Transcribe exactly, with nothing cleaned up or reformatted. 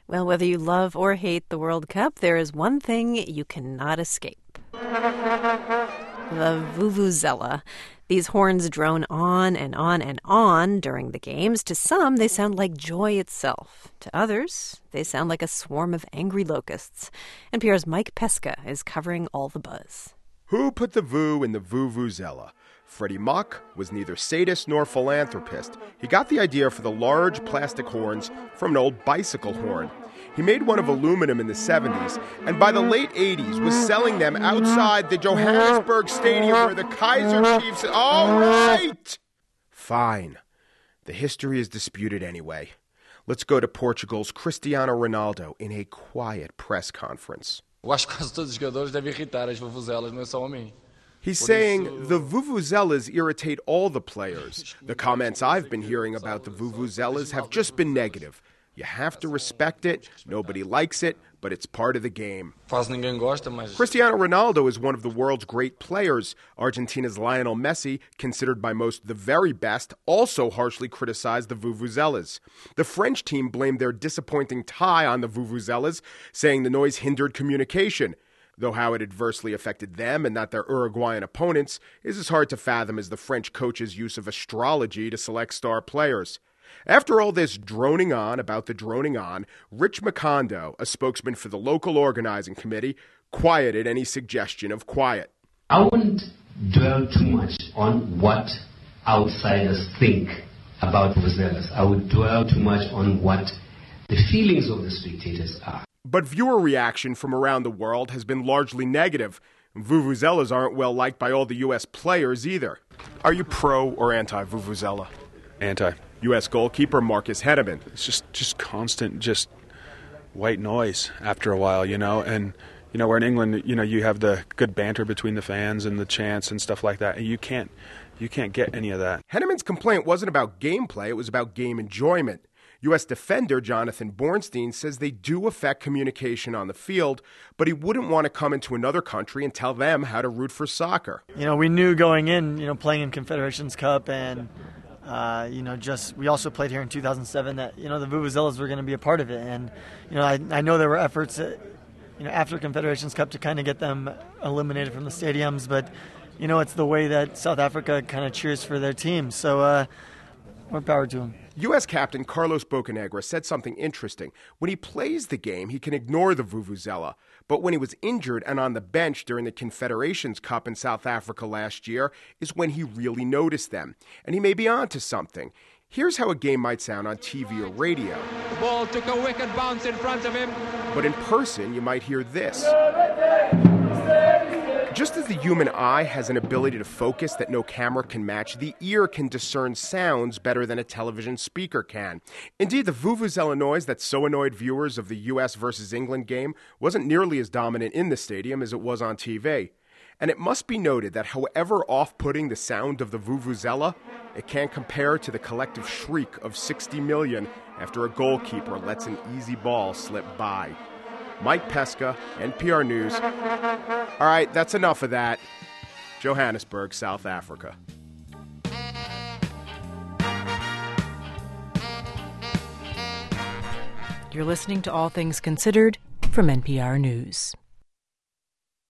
Well, whether you love or hate the World Cup, there is one thing you cannot escape. The vuvuzela. These horns drone on and on and on during the games. To some, they sound like joy itself. To others, they sound like a swarm of angry locusts. N P R's Mike Pesca is covering all the buzz. Who put the voo in the vuvuzela? Freddie Mac was neither sadist nor philanthropist. He got the idea for the large plastic horns from an old bicycle horn. He made one of aluminum in the seventies, and by the late eighties was selling them outside the Johannesburg Stadium where the Kaiser Chiefs... All right! Fine. The history is disputed anyway. Let's go to Portugal's Cristiano Ronaldo in a quiet press conference. Eu acho que quase todos os jogadores devem irritar as vuvuzelas, não é só a mim. He's saying the vuvuzelas irritate all the players. The comments I've been hearing about the vuvuzelas have just been negative. You have to respect it. Nobody likes it, but it's part of the game. Quase ninguém gosta, mas... Cristiano Ronaldo is one of the world's great players. Argentina's Lionel Messi, considered by most the very best, also harshly criticized the vuvuzelas. The French team blamed their disappointing tie on the vuvuzelas, saying the noise hindered communication. Though how it adversely affected them and not their Uruguayan opponents is as hard to fathom as the French coach's use of astrology to select star players. After all this droning on about the droning on, Rich Macondo, a spokesman for the local organizing committee, quieted any suggestion of quiet. I wouldn't dwell too much on what outsiders think about vuvuzelas. I would dwell too much on what the feelings of the spectators are. But viewer reaction from around the world has been largely negative. Vuvuzelas aren't well liked by all the U S players either. Are you pro or anti-vuvuzela? Anti. U S goalkeeper Marcus Henneman. It's just, just constant, just white noise after a while, you know. And, you know, where in England, you know, you have the good banter between the fans and the chants and stuff like that. And you can't, you can't get any of that. Henneman's complaint wasn't about gameplay. It was about game enjoyment. U S defender Jonathan Bornstein says they do affect communication on the field, but he wouldn't want to come into another country and tell them how to root for soccer. You know, we knew going in, you know, playing in Confederations Cup and, uh, you know, just we also played here in two thousand seven that, you know, the vuvuzelas were going to be a part of it. And, you know, I, I know there were efforts, at, you know, after Confederations Cup to kind of get them eliminated from the stadiums, but, you know, it's the way that South Africa kind of cheers for their team. So, uh, more power to them. U S captain Carlos Bocanegra said something interesting. When he plays the game, he can ignore the vuvuzela. But when he was injured and on the bench during the Confederations Cup in South Africa last year is when he really noticed them. And he may be on to something. Here's how a game might sound on T V or radio. The ball took a wicked bounce in front of him. But in person, you might hear this. Just as the human eye has an ability to focus that no camera can match, the ear can discern sounds better than a television speaker can. Indeed, the vuvuzela noise that so annoyed viewers of the U S versus England game wasn't nearly as dominant in the stadium as it was on T V. And it must be noted that however off-putting the sound of the vuvuzela, it can't compare to the collective shriek of sixty million after a goalkeeper lets an easy ball slip by. Mike Pesca, N P R News. All right, that's enough of that. Johannesburg, South Africa. You're listening to All Things Considered from N P R News.